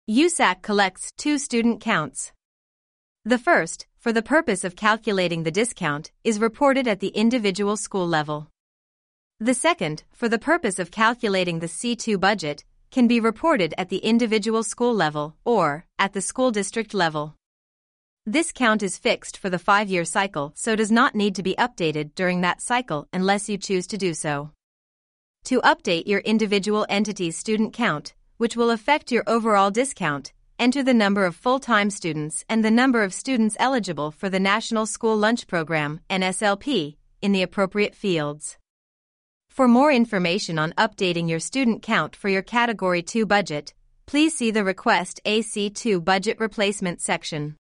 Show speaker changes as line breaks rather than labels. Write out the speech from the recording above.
USAC collects two student counts. The first, for the purpose of calculating the discount, is reported at the individual school level. The second, for the purpose of calculating the C2 budget, can be reported at the individual school level or at the school district level. This count is fixed for the 5-year cycle, so does not need to be updated during that cycle unless you choose to do so. To update your individual entity's student count, which will affect your overall discount, enter the number of full-time students and the number of students eligible for the National School Lunch Program, NSLP, in the appropriate fields. For more information on updating your student count for your Category 2 budget, please see the Request AC2 Budget Replacement section.